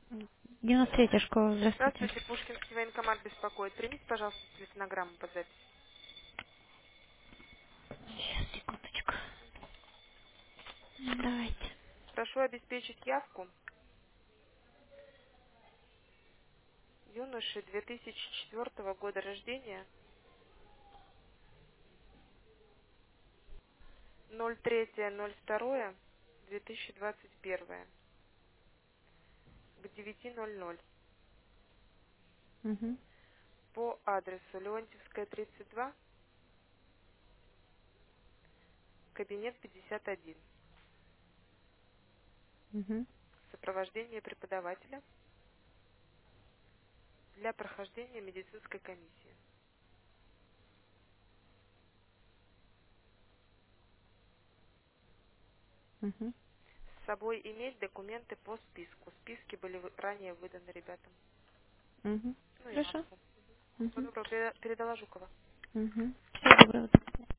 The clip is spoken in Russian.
93-я школа, здравствуйте. Здравствуйте, Пушкинский военкомат беспокоит. Примите, пожалуйста, телефонограмму под запись. Сейчас, секундочку. Давайте. Прошу обеспечить явку юноши 2004 года рождения, 03.02.2021 к 9:00 Угу. по адресу Леонтьевская, 32, кабинет 51. Угу. Сопровождение преподавателя для прохождения медицинской комиссии. Угу. С собой иметь документы по списку. Списки были ранее выданы ребятам. Угу. Ну и Хорошо. маску. Всего Угу. доброго. Передала Жукова. Угу. Всего доброго.